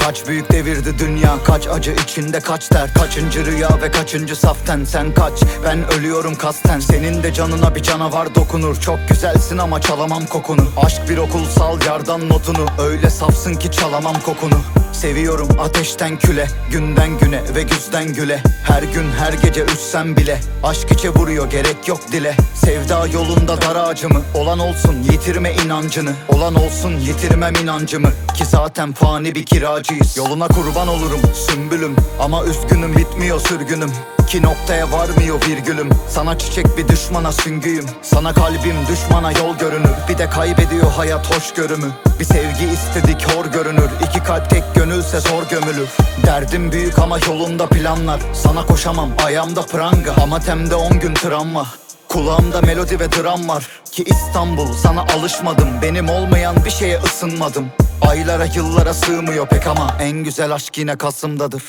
Kaç büyük devirdi dünya, kaç acı içinde kaç dert. Kaçıncı rüya ve kaçıncı saften. Sen kaç, ben ölüyorum kasten. Senin de canına bir canavar dokunur. Çok güzelsin ama çalamam kokunu. Aşk bir okulsal yardan notunu. Öyle safsın ki çalamam kokunu. Seviyorum ateşten küle, günden güne ve güzden güle. Her gün her gece üssem bile aşk içe vuruyor, gerek yok dile. Sevda yolunda dar ağacımı, olan olsun yitirme inancını. Olan olsun yitirmem inancımı, ki zaten fani bir kiracıyız. Yoluna kurban olurum sümbülüm, ama üzgünüm bitmiyor sürgünüm. Ki noktaya varmıyor virgülüm. Sana çiçek bir düşmana süngüyüm. Sana kalbim düşmana yol görünür. Bir de kaybediyor hayat hoşgörümü. Bir sevgi istedik hor görünür. İki kalp tek gönülse zor gömülür. Derdim büyük ama yolunda planlar. Sana koşamam ayağımda pranga, ama temde 10 gün travma. Kulağımda melodi ve dram var. Ki İstanbul sana alışmadım. Benim olmayan bir şeye ısınmadım. Aylara yıllara sığmıyor pek, ama en güzel aşk yine Kasım'dadır.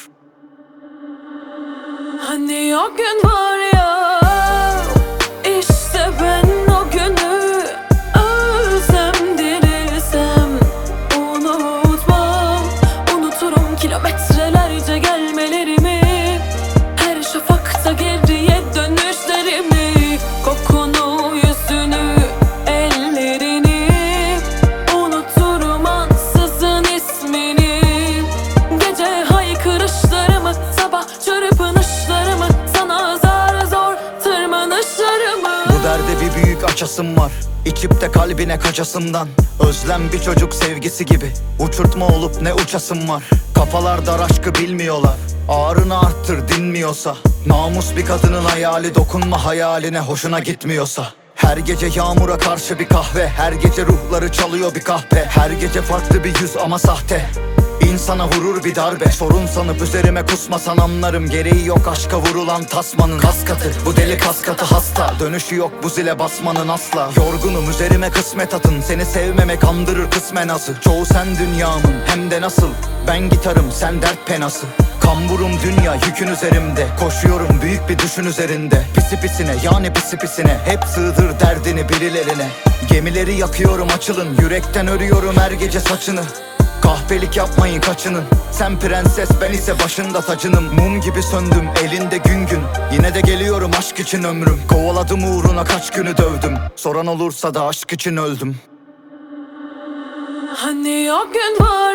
Hani o gün var ya, işte ben o günü ölsem dirilsem unutmam. Unuturum kilometrelerce gelmelerimi, her şafakta geriye dönüşlerimi. Kokunu, yüzünü, ellerini unuturum ansızın ismini. Gece haykırışlarımı, sabah çırpınışlarımı, sana zar zor tırmanışlarımı. Bu derde bir büyük açasım var, İçip de kalbine kaçasımdan. Özlem bir çocuk sevgisi gibi, uçurtma olup ne uçasım var. Kafalar dar aşkı bilmiyorlar, ağrını arttır dinmiyorsa. Namus bir kadının hayali, dokunma hayaline hoşuna gitmiyorsa. Her gece yağmura karşı bir kahve, her gece ruhları çalıyor bir kahpe. Her gece farklı bir yüz ama sahte, İnsana vurur bir darbe. Sorun sanıp üzerime kusmasan anlarım. Gereği yok aşka vurulan tasmanın. Kas katı bu deli kas katı hasta, dönüşü yok bu zile basmanın asla. Yorgunum üzerime kısmet atın, seni sevmemek andırır kısmen azı. Çoğu sen dünyamın hem de nasıl. Ben gitarım sen dert penası. Kamburum dünya yükün üzerimde, koşuyorum büyük bir düşün üzerinde. Pisi pisine yani pisi pisine, hep sığdır derdini birilerine. Gemileri yakıyorum açılın, yürekten örüyorum her gece saçını. Kahpelik yapmayın kaçının, sen prenses ben ise başında tacının. Mum gibi söndüm elinde gün gün, yine de geliyorum aşk için ömrüm. Kovaladım uğruna kaç günü dövdüm, soran olursa da aşk için öldüm. Hani o gün var